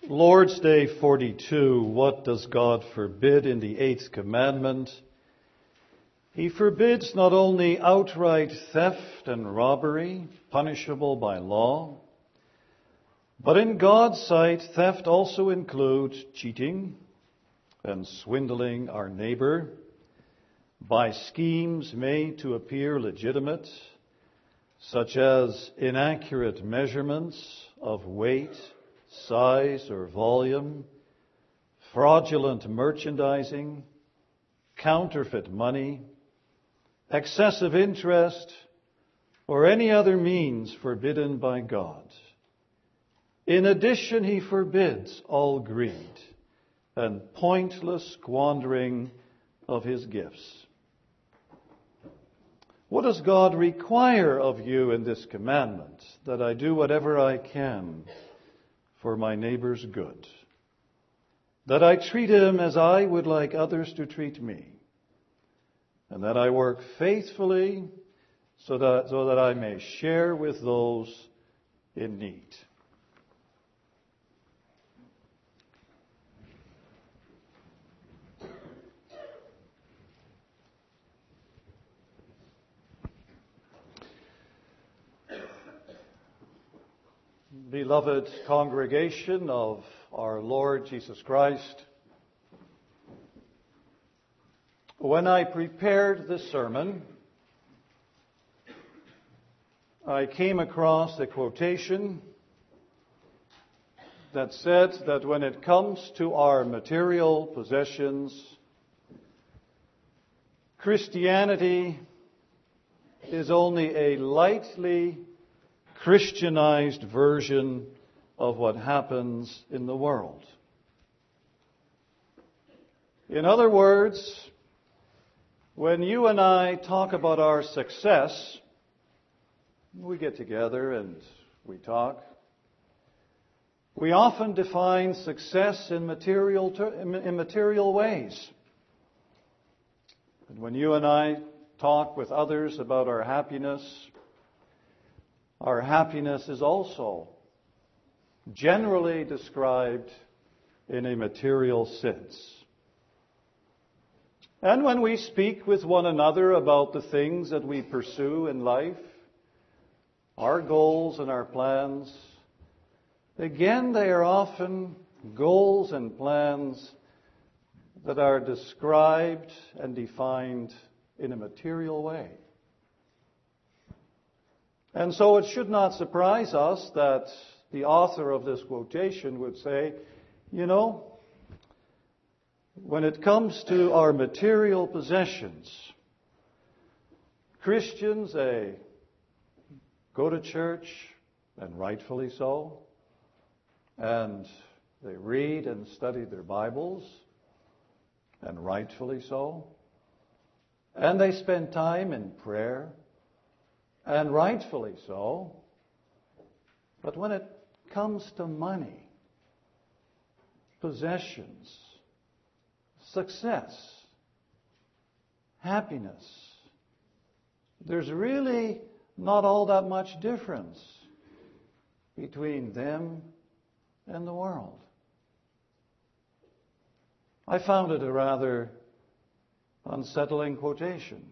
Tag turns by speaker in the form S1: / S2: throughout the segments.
S1: Lord's Day 42, what does God forbid in the eighth commandment? He forbids not only outright theft and robbery, punishable by law, but in God's sight, theft also includes cheating and swindling our neighbor by schemes made to appear legitimate, such as inaccurate measurements of weight, size, or volume, fraudulent merchandising, counterfeit money, excessive interest, or any other means forbidden by God. In addition, he forbids all greed and pointless squandering of his gifts. What does God require of you in this commandment? That I do whatever I can for my neighbor's good. That I treat him as I would like others to treat me. And that I work faithfully so that I may share with those in need. Beloved congregation of our Lord Jesus Christ, when I prepared this sermon, I came across a quotation that said that when it comes to our material possessions, Christianity is only a lightly Christianized version of what happens in the world. In other words, when you and I talk about our success, we get together and we talk. We often define success in material ways. And when you and I talk with others about our happiness is also generally described in a material sense. And when we speak with one another about the things that we pursue in life, our goals and our plans, again, they are often goals and plans that are described and defined in a material way. And so it should not surprise us that the author of this quotation would say, when it comes to our material possessions, Christians, they go to church, and rightfully so, and they read and study their Bibles, and rightfully so, and they spend time in prayer, and rightfully so. But when it comes to money, possessions, success, happiness, there's really not all that much difference between them and the world. I found it a rather unsettling quotation.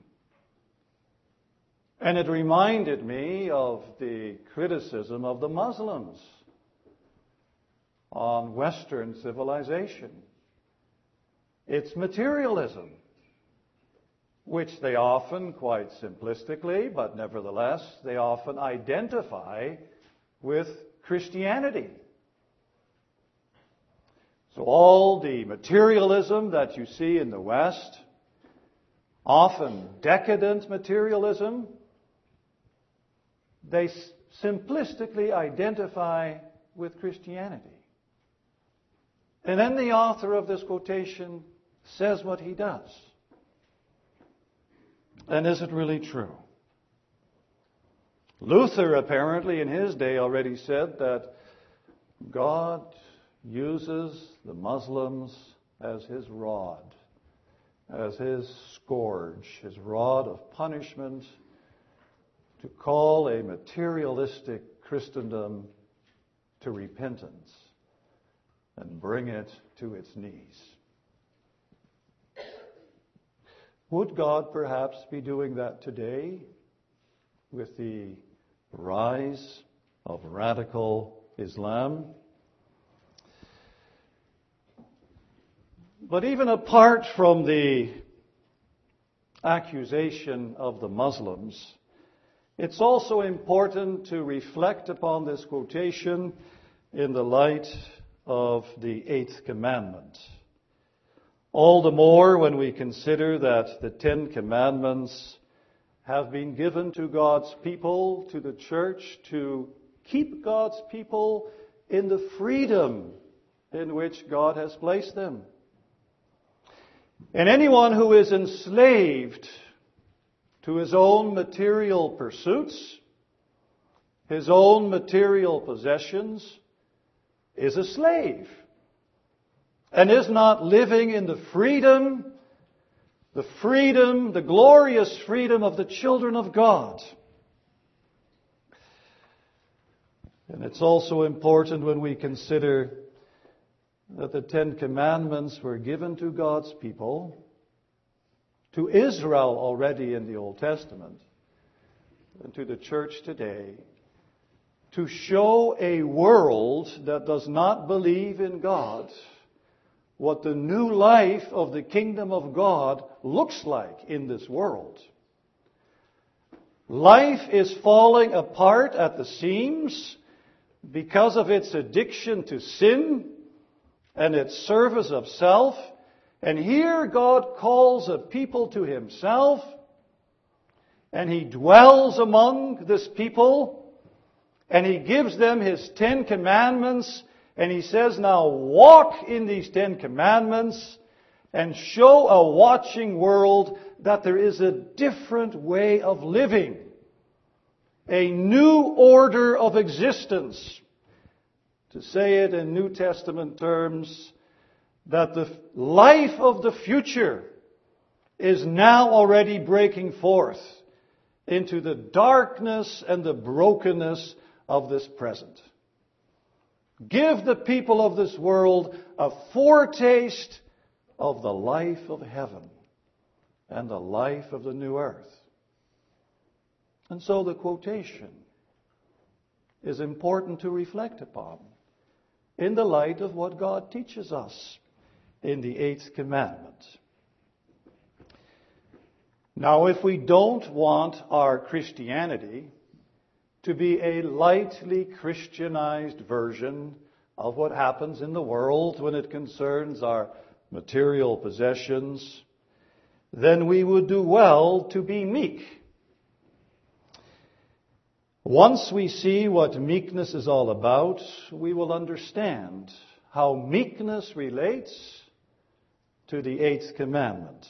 S1: And it reminded me of the criticism of the Muslims on Western civilization. It's materialism, which they often, quite simplistically, but nevertheless, they often identify with Christianity. So all the materialism that you see in the West, often decadent materialism, they simplistically identify with Christianity. And then the author of this quotation says what he does. And is it really true? Luther apparently in his day already said that God uses the Muslims as his rod, as his scourge, his rod of punishment, to call a materialistic Christendom to repentance and bring it to its knees. Would God perhaps be doing that today with the rise of radical Islam? But even apart from the accusation of the Muslims, it's also important to reflect upon this quotation in the light of the Eighth Commandment. All the more when we consider that the Ten Commandments have been given to God's people, to the church, to keep God's people in the freedom in which God has placed them. And anyone who is enslaved to his own material pursuits, his own material possessions, is a slave and is not living in the glorious freedom of the children of God. And it's also important when we consider that the Ten Commandments were given to God's people, to Israel already in the Old Testament, and to the church today, to show a world that does not believe in God what the new life of the kingdom of God looks like in this world. Life is falling apart at the seams because of its addiction to sin and its service of self. And here God calls a people to Himself, and He dwells among this people, and He gives them His 10 Commandments, and He says, now walk in these 10 Commandments and show a watching world that there is a different way of living, a new order of existence. To say it in New Testament terms, that the life of the future is now already breaking forth into the darkness and the brokenness of this present. Give the people of this world a foretaste of the life of heaven and the life of the new earth. And so the quotation is important to reflect upon in the light of what God teaches us in the Eighth Commandment. Now, if we don't want our Christianity to be a lightly Christianized version of what happens in the world when it concerns our material possessions, then we would do well to be meek. Once we see what meekness is all about, we will understand how meekness relates to the Eighth Commandment.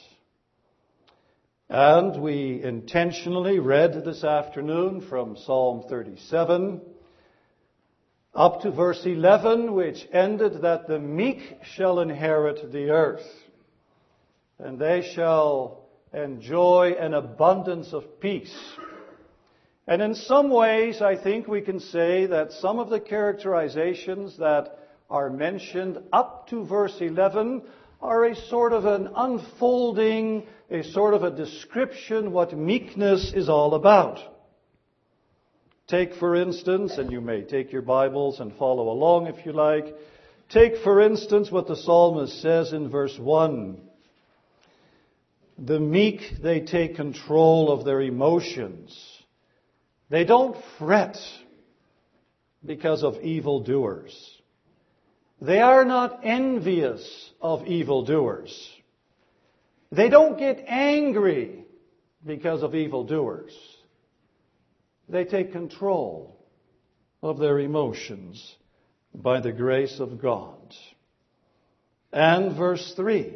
S1: And we intentionally read this afternoon from Psalm 37 up to verse 11, which ended that the meek shall inherit the earth, and they shall enjoy an abundance of peace. And in some ways, I think we can say that some of the characterizations that are mentioned up to verse 11 are a sort of an unfolding, a sort of a description what meekness is all about. Take, for instance, and you may take your Bibles and follow along if you like, take, for instance, what the psalmist says in verse 1. The meek, they take control of their emotions. They don't fret because of evildoers. They are not envious of evildoers. They don't get angry because of evildoers. They take control of their emotions by the grace of God. And verse 3.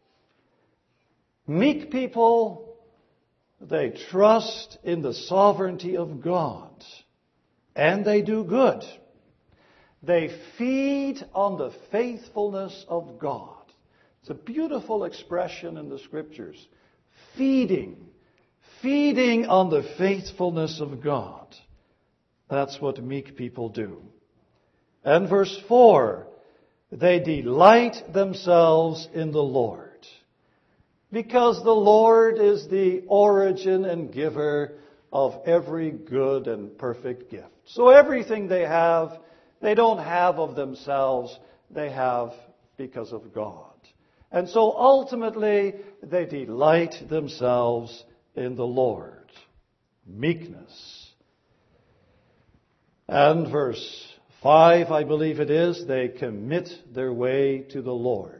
S1: Meek people, they trust in the sovereignty of God, and they do good. They feed on the faithfulness of God. It's a beautiful expression in the Scriptures. Feeding on the faithfulness of God. That's what meek people do. And verse 4, They delight themselves in the Lord. Because the Lord is the origin and giver of every good and perfect gift. So everything they have, they don't have of themselves, they have because of God. And so ultimately, they delight themselves in the Lord. Meekness. And verse 5, I believe it is, they commit their way to the Lord.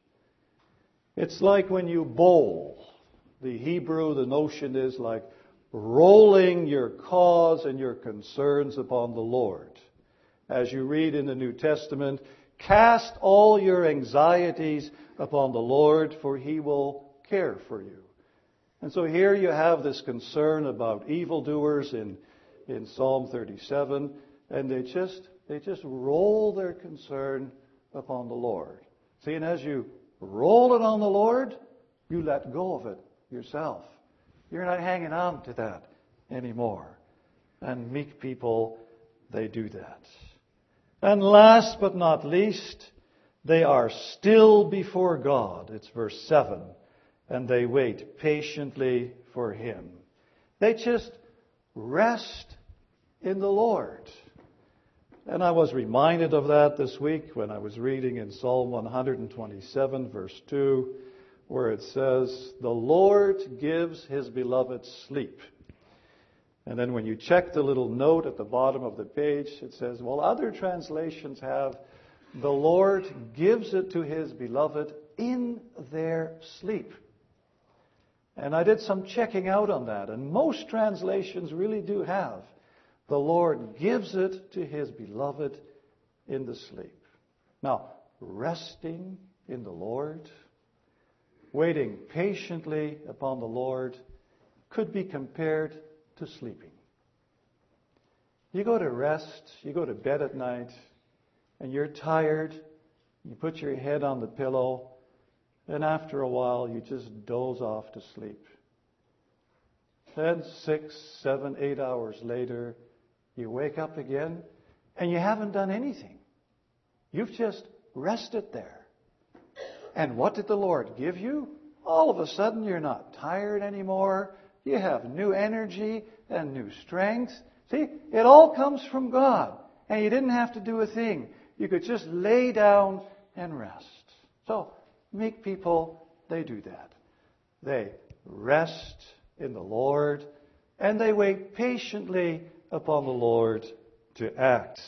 S1: It's like when you bowl. The Hebrew, the notion is like rolling your cause and your concerns upon the Lord. As you read in the New Testament, cast all your anxieties upon the Lord, for He will care for you. And so here you have this concern about evildoers in Psalm 37, and they just roll their concern upon the Lord. See, and as you roll it on the Lord, you let go of it yourself. You're not hanging on to that anymore. And meek people, they do that. And last but not least, they are still before God. It's verse 7. And they wait patiently for Him. They just rest in the Lord. And I was reminded of that this week when I was reading in Psalm 127, verse 2, where it says, "The Lord gives His beloved sleep." And then when you check the little note at the bottom of the page, it says, well, other translations have, "The Lord gives it to His beloved in their sleep." And I did some checking out on that, and most translations really do have, "The Lord gives it to His beloved in the sleep." Now, resting in the Lord, waiting patiently upon the Lord, could be compared to sleeping. You go to rest, you go to bed at night, and you're tired, you put your head on the pillow, and after a while you just doze off to sleep. Then 6, 7, 8 hours later, you wake up again, and you haven't done anything. You've just rested there. And what did the Lord give you? All of a sudden, you're not tired anymore. You have new energy and new strength. See, it all comes from God. And you didn't have to do a thing. You could just lay down and rest. So, meek people, they do that. They rest in the Lord, and they wait patiently upon the Lord to act.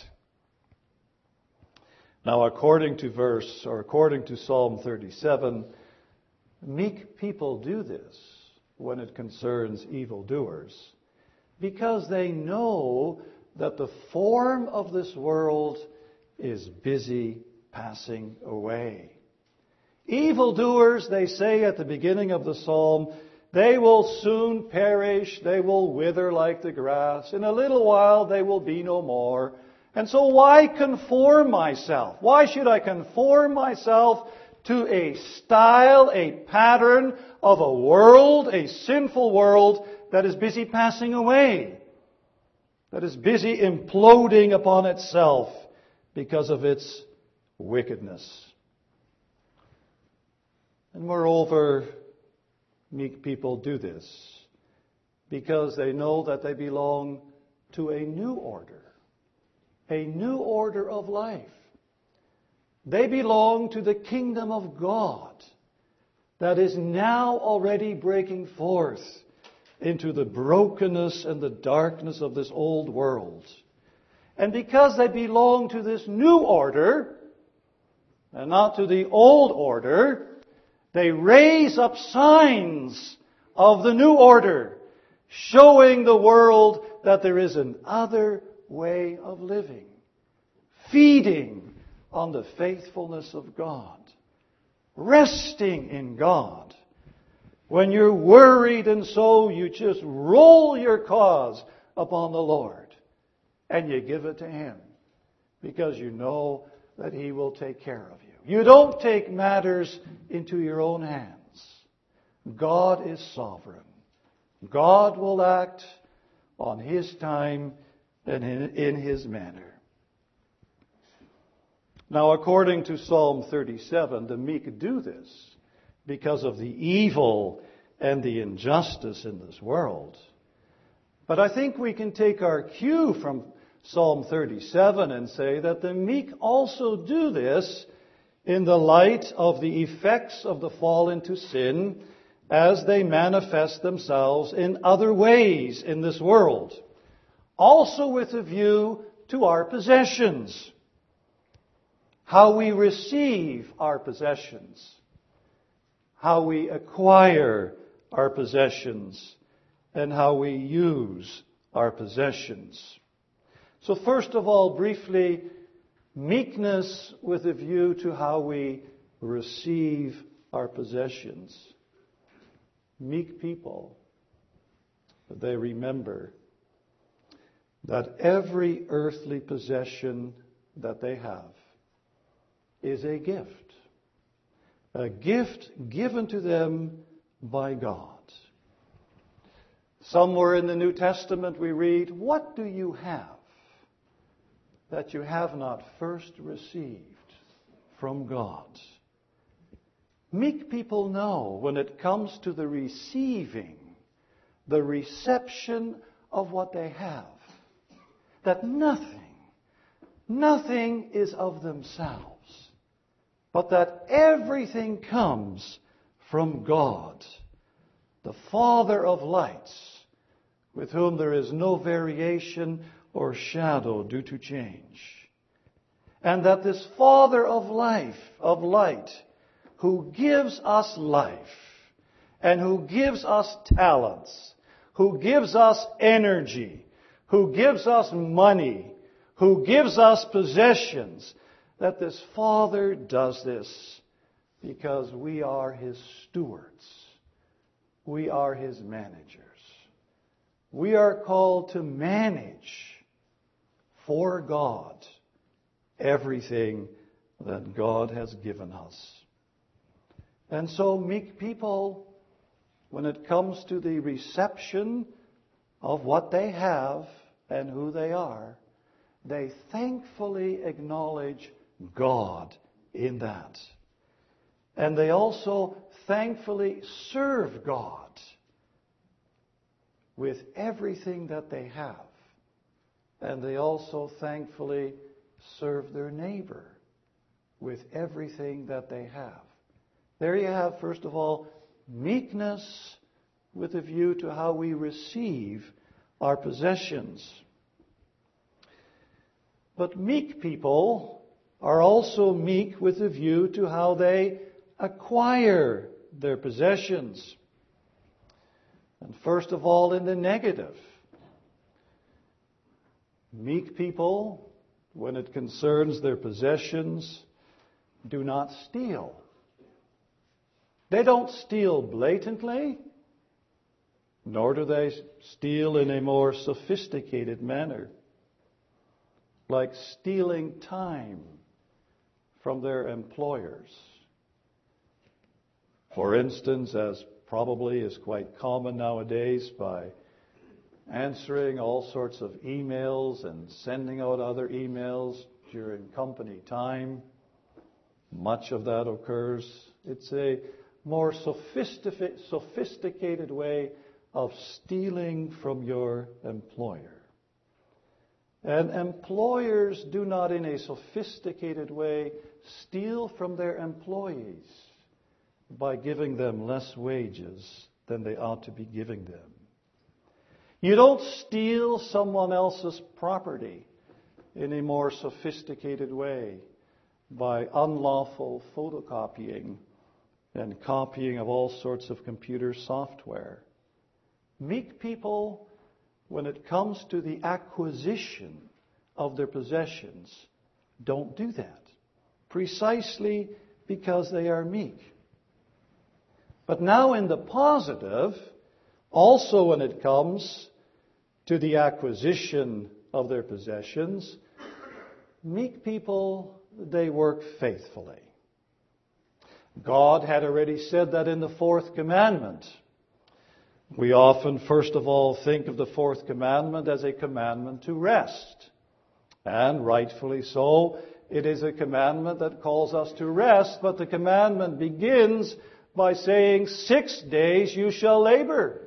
S1: Now, according to Psalm 37, meek people do this when it concerns evildoers, because they know that the form of this world is busy passing away. Evildoers, they say at the beginning of the psalm, they will soon perish, they will wither like the grass. In a little while they will be no more. And so why conform myself? Why should I conform myself to a style, a pattern of a world, a sinful world that is busy passing away, that is busy imploding upon itself because of its wickedness? And moreover, meek people do this because they know that they belong to a new order of life. They belong to the kingdom of God that is now already breaking forth into the brokenness and the darkness of this old world. And because they belong to this new order and not to the old order, they raise up signs of the new order, showing the world that there is another way of living, feeding on the faithfulness of God, resting in God. When you're worried and so, you just roll your cause upon the Lord and you give it to Him because you know that He will take care of you. You don't take matters into your own hands. God is sovereign. God will act on His time and in His manner. Now, according to Psalm 37, the meek do this because of the evil and the injustice in this world. But I think we can take our cue from Psalm 37 and say that the meek also do this in the light of the effects of the fall into sin as they manifest themselves in other ways in this world. Also with a view to our possessions. How we receive our possessions. How we acquire our possessions. And how we use our possessions. So first of all, briefly, meekness with a view to how we receive our possessions. Meek people, they remember that every earthly possession that they have is a gift given to them by God. Somewhere in the New Testament we read, "What do you have that you have not first received from God?" Meek people know when it comes to the receiving, the reception of what they have, that nothing is of themselves, but that everything comes from God, the Father of lights, with whom there is no variation or shadow due to change. And that this Father of light, who gives us life, and who gives us talents, who gives us energy, who gives us money, who gives us possessions, that this Father does this because we are His stewards. We are His managers. We are called to manage for God everything that God has given us. And so meek people, when it comes to the reception of what they have and who they are, they thankfully acknowledge God in that. And they also thankfully serve God with everything that they have. And they also thankfully serve their neighbor with everything that they have. There you have, first of all, meekness with a view to how we receive our possessions. But meek people are also meek with a view to how they acquire their possessions. And first of all, in the negative. Meek people, when it concerns their possessions, do not steal. They don't steal blatantly, nor do they steal in a more sophisticated manner, like stealing time from their employers. For instance, as probably is quite common nowadays, by answering all sorts of emails and sending out other emails during company time. Much of that occurs. It's a more sophisticated way of stealing from your employer. And employers do not in a sophisticated way steal from their employees by giving them less wages than they ought to be giving them. You don't steal someone else's property in a more sophisticated way by unlawful photocopying and copying of all sorts of computer software. Meek people, when it comes to the acquisition of their possessions, don't do that, precisely because they are meek. But now in the positive, also when it comes to the acquisition of their possessions, meek people, they work faithfully. God had already said that in the fourth commandment. We often, first of all, think of the fourth commandment as a commandment to rest. And rightfully so, It is a commandment that calls us to rest, but the commandment begins by saying, 6 days you shall labor.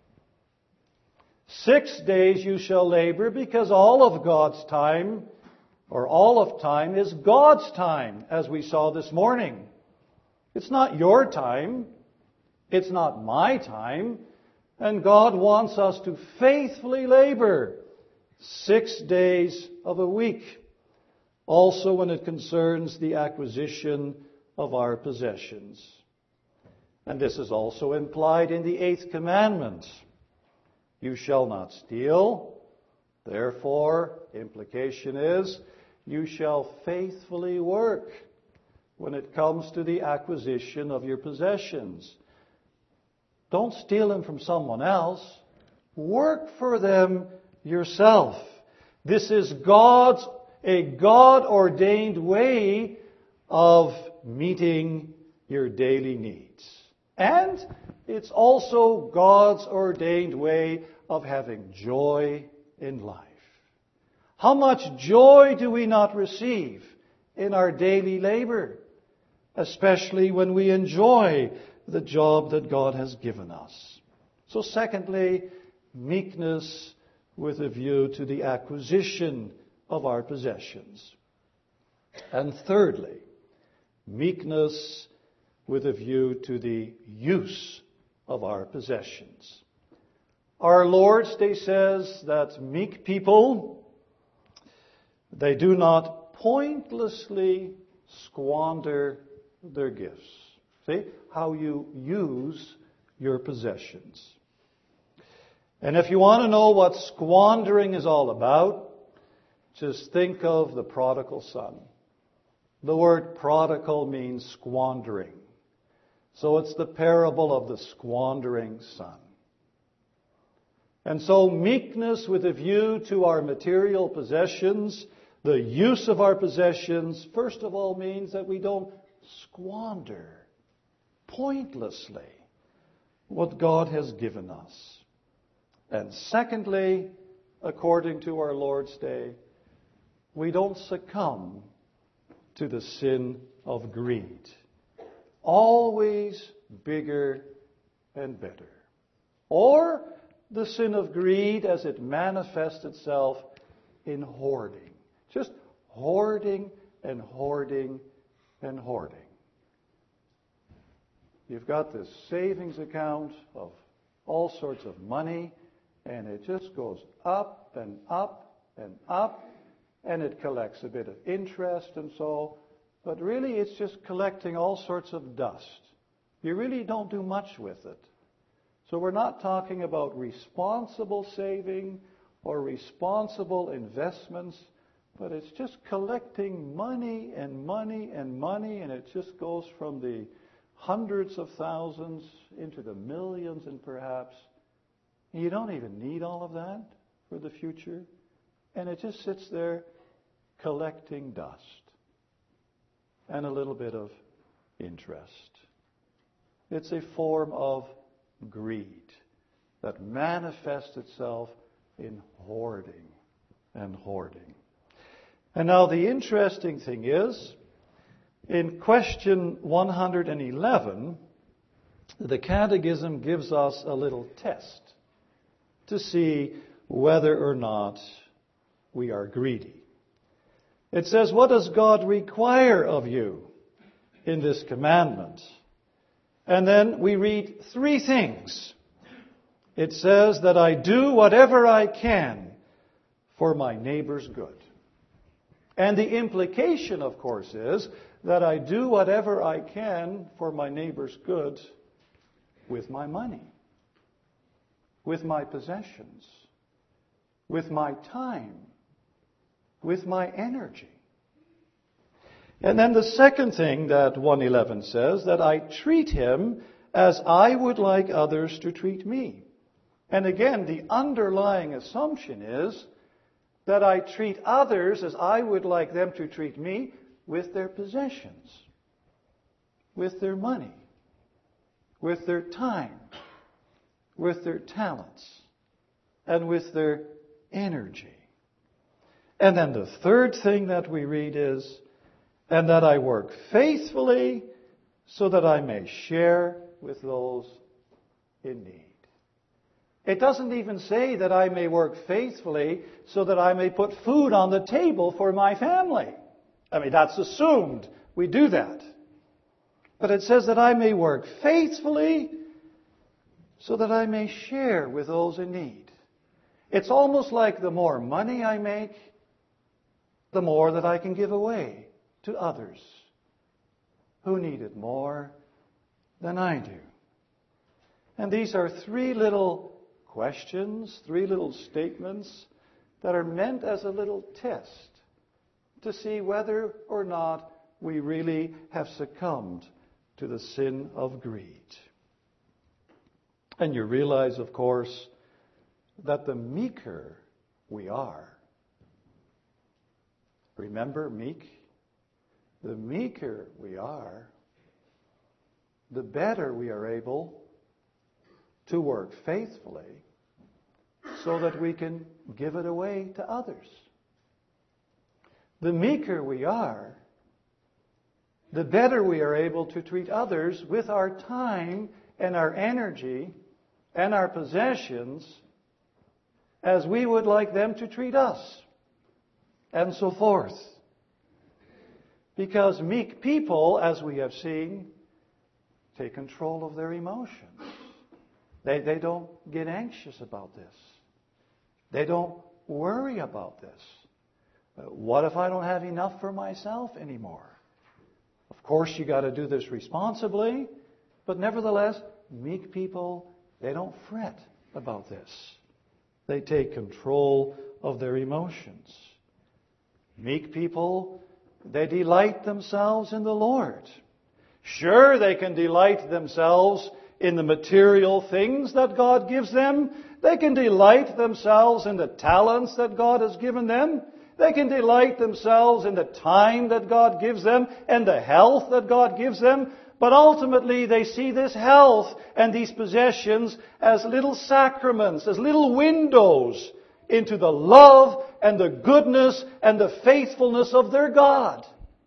S1: 6 days you shall labor, because all of God's time, or all of time, is God's time, as we saw this morning. It's not your time. It's not my time. And God wants us to faithfully labor 6 days of a week. Also when it concerns the acquisition of our possessions. And this is also implied in the 8th commandment. You shall not steal. Therefore, implication is, you shall faithfully work when it comes to the acquisition of your possessions. Don't steal them from someone else. Work for them yourself. This is a God-ordained way of meeting your daily needs. And it's also God's ordained way of having joy in life. How much joy do we not receive in our daily labor, especially when we enjoy the job that God has given us? So secondly, meekness with a view to the acquisition of our possessions. And thirdly, meekness with a view to the use of our possessions. Our Lord says that meek people, they do not pointlessly squander their gifts. See how you use your possessions. And if you want to know what squandering is all about, just think of the prodigal son. The word prodigal means squandering. So it's the parable of the squandering son. And so meekness with a view to our material possessions, the use of our possessions, first of all means that we don't squander pointlessly what God has given us. And secondly, according to our Lord's day, we don't succumb to the sin of greed. Always bigger and better. Or the sin of greed as it manifests itself in hoarding. Just hoarding and hoarding and hoarding. You've got this savings account of all sorts of money, and it just goes up and up and up, and it collects a bit of interest and so, but really it's just collecting all sorts of dust. You really don't do much with it. So we're not talking about responsible saving or responsible investments, but it's just collecting money and money and money, and it just goes from the hundreds of thousands into the millions and perhaps. You don't even need all of that for the future. And it just sits there collecting dust and a little bit of interest. It's a form of greed that manifests itself in hoarding and hoarding. And now the interesting thing is, in question 111, the Catechism gives us a little test to see whether or not we are greedy. It says, what does God require of you in this commandment? And then we read 3 things. It says that I do whatever I can for my neighbor's good. And the implication, of course, is that I do whatever I can for my neighbor's good with my money, with my possessions, with my time, with my energy. And then the second thing that 111 says, that I treat him as I would like others to treat me. And again, the underlying assumption is that I treat others as I would like them to treat me with their possessions, with their money, with their time, with their talents, and with their energy. And then the third thing that we read is and that I work faithfully so that I may share with those in need. It doesn't even say that I may work faithfully so that I may put food on the table for my family. I mean, that's assumed. We do that. But it says that I may work faithfully so that I may share with those in need. It's almost like the more money I make, the more that I can give away to others who need it more than I do. And these are three little questions, three little statements that are meant as a little test to see whether or not we really have succumbed to the sin of greed. And you realize, of course, that the meeker we are, remember meek? The meeker we are, the better we are able to work faithfully so that we can give it away to others. The meeker we are, the better we are able to treat others with our time and our energy and our possessions as we would like them to treat us, and so forth. Because meek people, as we have seen, take control of their emotions. They don't get anxious about this. They don't worry about this. What if I don't have enough for myself anymore? Of course, you got to do this responsibly, but nevertheless, meek people, they don't fret about this. They take control of their emotions. Meek people, they delight themselves in the Lord. Sure, they can delight themselves in the material things that God gives them. They can delight themselves in the talents that God has given them. They can delight themselves in the time that God gives them and the health that God gives them. But ultimately, they see this health and these possessions as little sacraments, as little windows into the love and the goodness and the faithfulness of their God.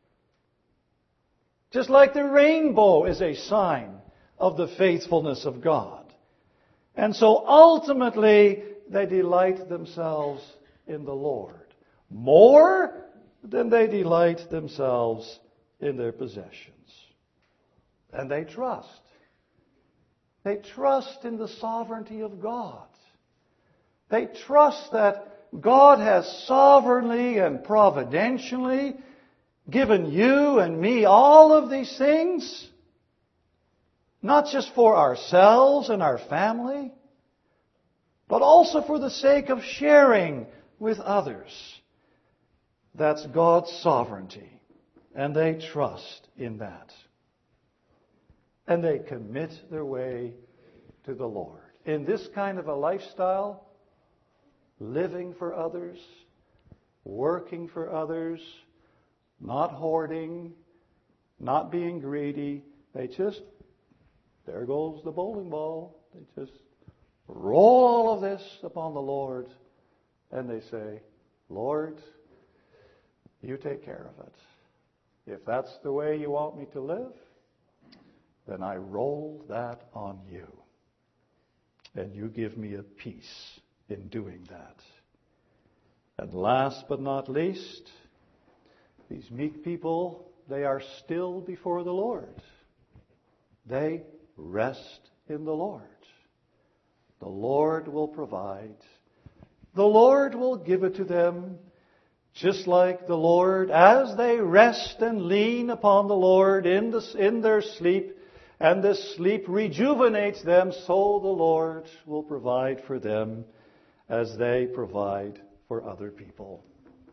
S1: Just like the rainbow is a sign of the faithfulness of God. And so ultimately, they delight themselves in the Lord more than they delight themselves in their possessions. And they trust. They trust in the sovereignty of God. They trust that God has sovereignly and providentially given you and me all of these things, not just for ourselves and our family, but also for the sake of sharing with others. That's God's sovereignty, and they trust in that. And they commit their way to the Lord. In this kind of a lifestyle, living for others, working for others, not hoarding, not being greedy, there goes the bowling ball. They just roll all of this upon the Lord, and they say, Lord, you take care of it. If that's the way you want me to live, then I roll that on you. And you give me a peace in doing that. And last but not least, these meek people, they are still before the Lord. They rest in the Lord. The Lord will provide. The Lord will give it to them, just like the Lord, as they rest and lean upon the Lord in their sleep, and this sleep rejuvenates them, so the Lord will provide for them as they provide for other people.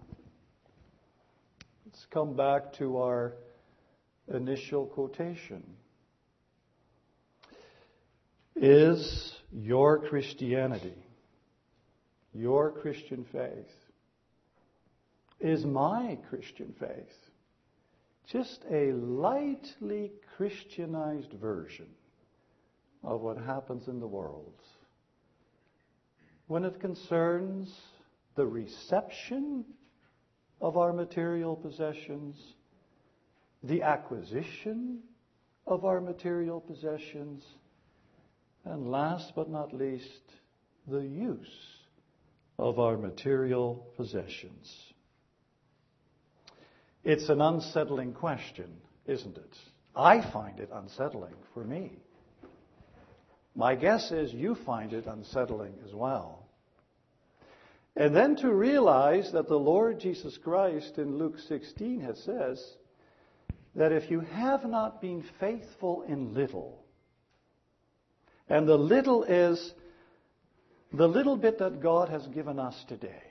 S1: Let's come back to our initial quotation. Is your Christianity, your Christian faith, is my Christian faith just a lightly Christianized version of what happens in the world when it concerns the reception of our material possessions the acquisition of our material possessions, and last but not least, the use of our material possessions. It's an unsettling question, isn't it? I find it unsettling for me. My guess is you find it unsettling as well. And then to realize that the Lord Jesus Christ in Luke 16 says that if you have not been faithful in little, and the little is the little bit that God has given us today,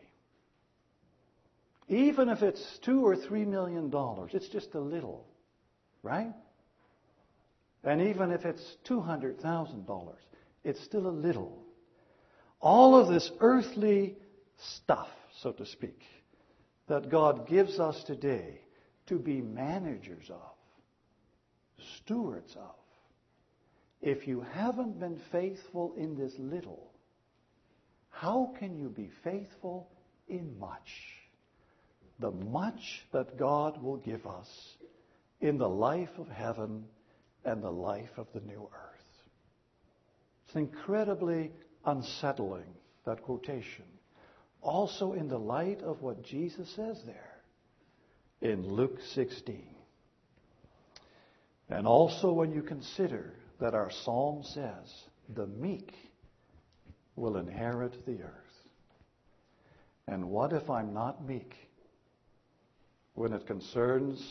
S1: even if it's $2 or $3 million, it's just a little, right? And even if it's $200,000, it's still a little. All of this earthly stuff, so to speak, that God gives us today to be managers of, stewards of. If you haven't been faithful in this little, how can you be faithful in much? The much that God will give us in the life of heaven and the life of the new earth. It's incredibly unsettling, that quotation. Also in the light of what Jesus says there in Luke 16. And also when you consider that our psalm says, the meek will inherit the earth. And what if I'm not meek when it concerns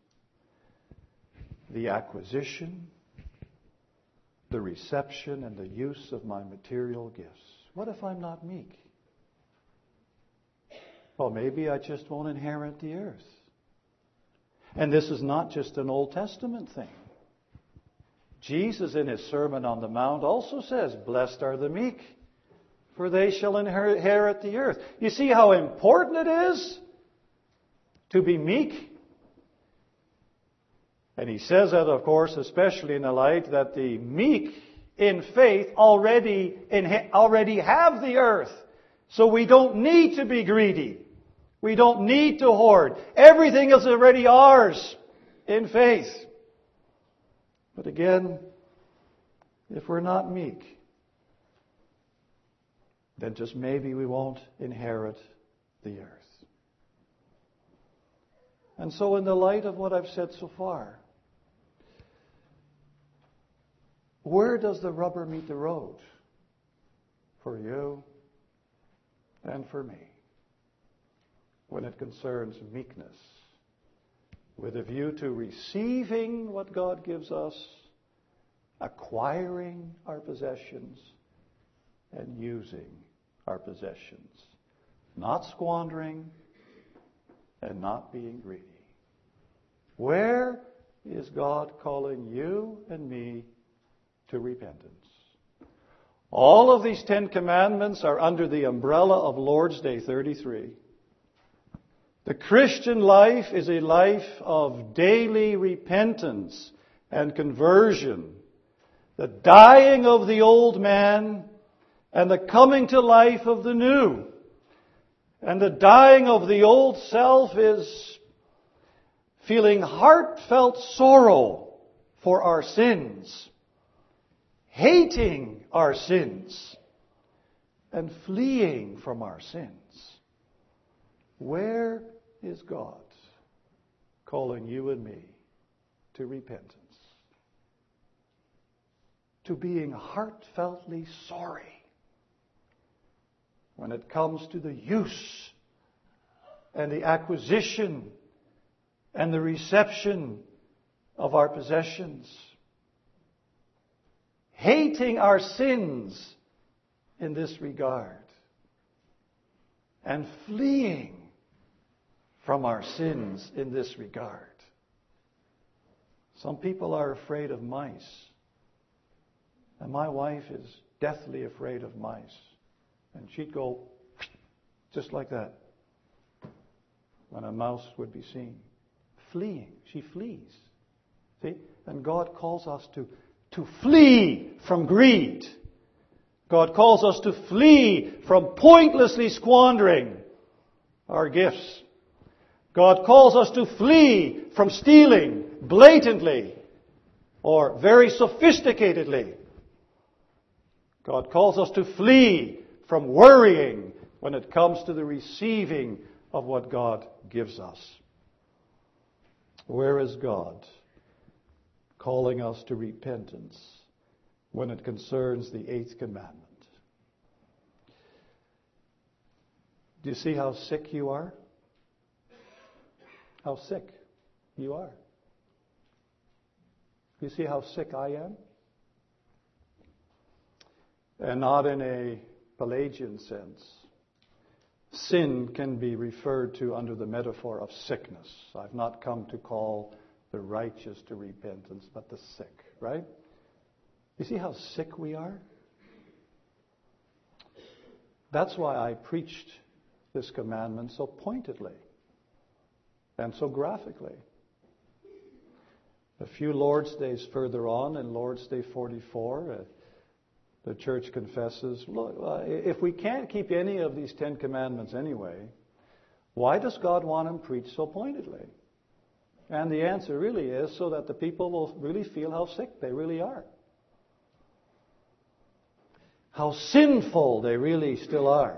S1: the acquisition, the reception, and the use of my material gifts? What if I'm not meek? Well, maybe I just won't inherit the earth. And this is not just an Old Testament thing. Jesus in his Sermon on the Mount also says, blessed are the meek, for they shall inherit the earth. You see how important it is to be meek? And he says that, of course, especially in the light that the meek in faith already have the earth. So we don't need to be greedy. We don't need to hoard. Everything is already ours in faith. But again, if we're not meek, then just maybe we won't inherit the earth. And so in the light of what I've said so far, where does the rubber meet the road for you and for me when it concerns meekness, with a view to receiving what God gives us, acquiring our possessions, and using our possessions, not squandering and not being greedy? Where is God calling you and me to repentance? All of these 10 commandments are under the umbrella of Lord's Day 33. The Christian life is a life of daily repentance and conversion. The dying of the old man and the coming to life of the new. And the dying of the old self is feeling heartfelt sorrow for our sins, hating our sins, and fleeing from our sins. Where is God calling you and me to repentance? To being heartfeltly sorry when it comes to the use and the acquisition and the reception of our possessions. Hating our sins in this regard. And fleeing from our sins in this regard. Some people are afraid of mice. And my wife is deathly afraid of mice. And she'd go just like that when a mouse would be seen. Fleeing. She flees. See? And God calls us to flee from greed. God calls us to flee from pointlessly squandering our gifts. God calls us to flee from stealing blatantly or very sophisticatedly. God calls us to flee from worrying when it comes to the receiving of what God gives us. Where is God calling us to repentance when it concerns the 8th commandment? Do you see how sick you are? How sick you are. You see how sick I am? And not in a Pelagian sense. Sin can be referred to under the metaphor of sickness. I've not come to call the righteous to repentance, but the sick, right? You see how sick we are? That's why I preached this commandment so pointedly and so graphically. A few Lord's Days further on, in Lord's Day 44, the church confesses, look, if we can't keep any of these 10 commandments anyway, why does God want them preached so pointedly? And the answer really is so that the people will really feel how sick they really are. How sinful they really still are.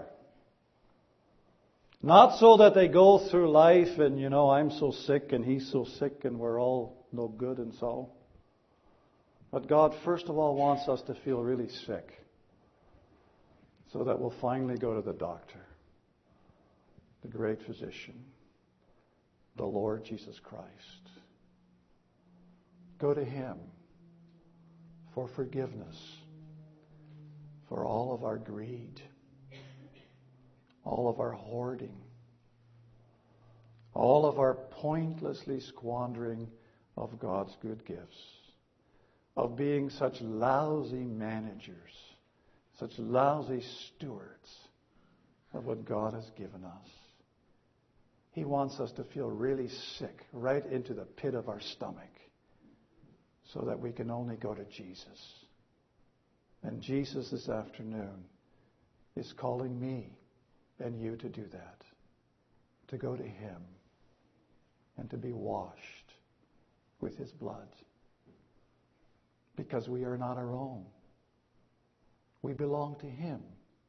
S1: Not so that they go through life and, I'm so sick and he's so sick and we're all no good and so. But God, first of all, wants us to feel really sick so that we'll finally go to the doctor, the great physician, the Lord Jesus Christ. Go to Him for forgiveness, for all of our greed, all of our hoarding, all of our pointlessly squandering of God's good gifts, of being such lousy managers, such lousy stewards of what God has given us. He wants us to feel really sick right into the pit of our stomach so that we can only go to Jesus. And Jesus this afternoon is calling me and you to do that, to go to Him and to be washed with His blood. Because we are not our own. We belong to Him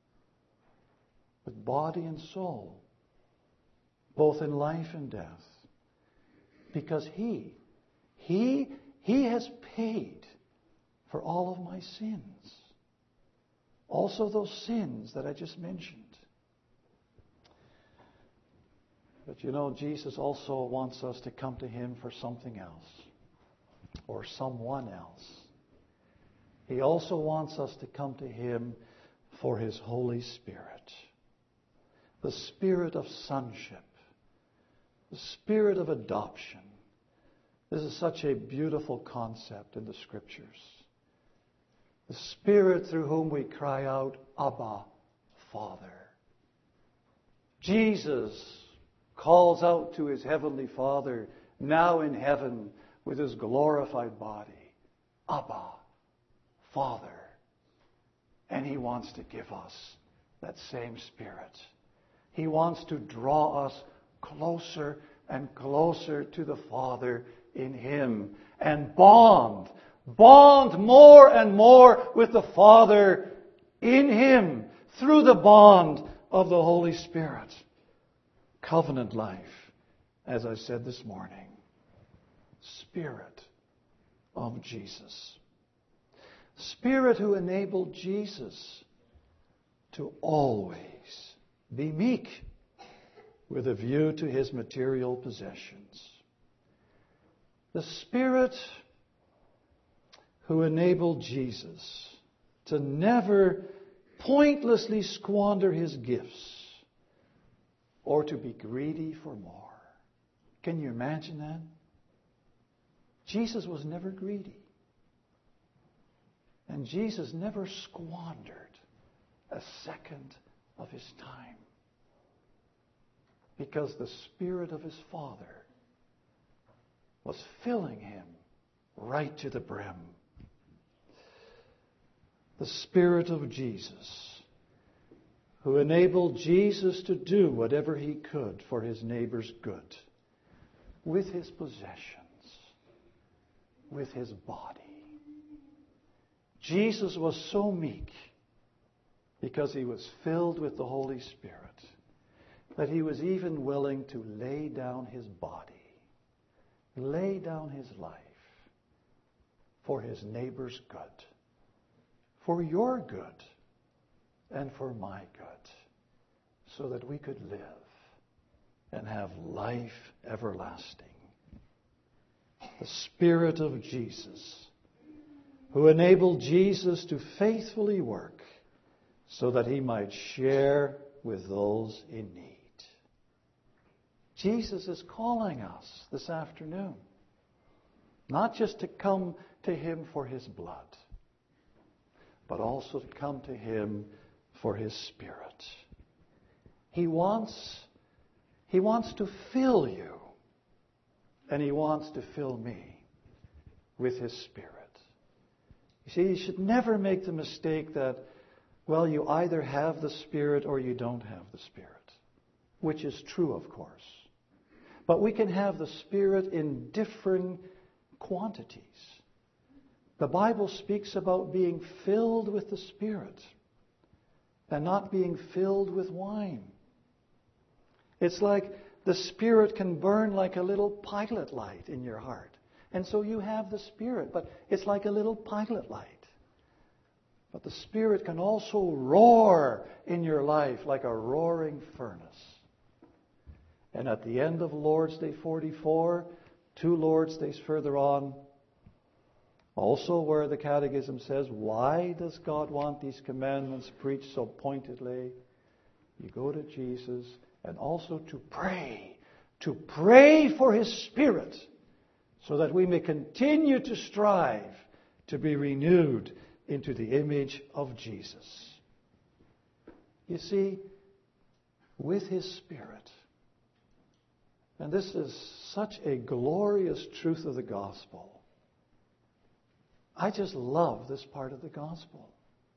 S1: with body and soul, both in life and death. Because He has paid for all of my sins. Also those sins that I just mentioned. But Jesus also wants us to come to Him for something else or someone else. He also wants us to come to Him for His Holy Spirit. The Spirit of sonship. The Spirit of adoption. This is such a beautiful concept in the Scriptures. The Spirit through whom we cry out, Abba, Father. Jesus calls out to His Heavenly Father, now in heaven with His glorified body, Abba, Father. And He wants to give us that same Spirit. He wants to draw us closer and closer to the Father in Him and bond more and more with the Father in Him through the bond of the Holy Spirit. Covenant life, as I said this morning. Spirit of Jesus. Spirit who enabled Jesus to always be meek with a view to His material possessions. The Spirit who enabled Jesus to never pointlessly squander His gifts or to be greedy for more. Can you imagine that? Jesus was never greedy. And Jesus never squandered a second of His time. Because the Spirit of His Father was filling Him right to the brim. The Spirit of Jesus, who enabled Jesus to do whatever He could for His neighbor's good. with his possessions, with his body. Jesus was so meek because he was filled with the Holy Spirit that he was even willing to lay down his body, lay down his life for his neighbor's good, for your good and for my good, so that we could live and have life everlasting. The Spirit of Jesus, who enabled Jesus to faithfully work so that he might share with those in need. Jesus is calling us this afternoon, not just to come to him for his blood, but also to come to him for his Spirit. He wants to fill you, and he wants to fill me with his Spirit. You see, you should never make the mistake that, well, you either have the Spirit or you don't have the Spirit, which is true, of course. But we can have the Spirit in differing quantities. The Bible speaks about being filled with the Spirit and not being filled with wine. It's like the Spirit can burn like a little pilot light in your heart. And so you have the Spirit, but it's like a little pilot light. But the Spirit can also roar in your life like a roaring furnace. And at the end of Lord's Day 44, 2 Lord's Days further on, also where the Catechism says, why does God want these commandments preached so pointedly? You go to Jesus and also to pray for his Spirit, so that we may continue to strive to be renewed into the image of Jesus. You see, with his Spirit, and this is such a glorious truth of the gospel. I just love this part of the gospel.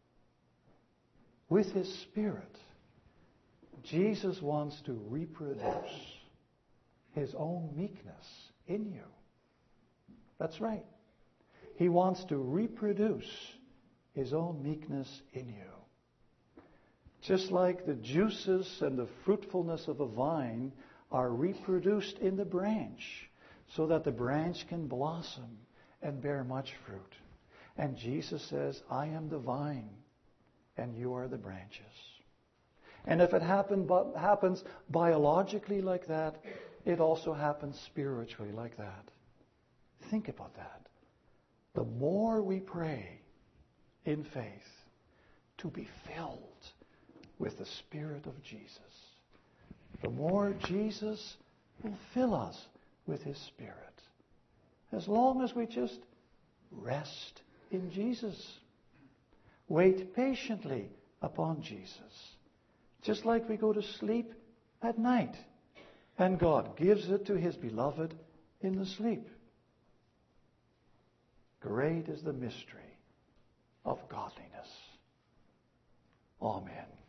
S1: With his Spirit, Jesus wants to reproduce his own meekness in you. That's right. He wants to reproduce his own meekness in you. Just like the juices and the fruitfulness of a vine are reproduced in the branch, so that the branch can blossom and bear much fruit. And Jesus says, I am the vine, and you are the branches. And if it happens biologically like that, it also happens spiritually like that. Think about that. The more we pray in faith to be filled with the Spirit of Jesus, the more Jesus will fill us with his Spirit. As long as we just rest in Jesus. Wait patiently upon Jesus. Just like we go to sleep at night, and God gives it to his beloved in the sleep. Great is the mystery of godliness. Amen.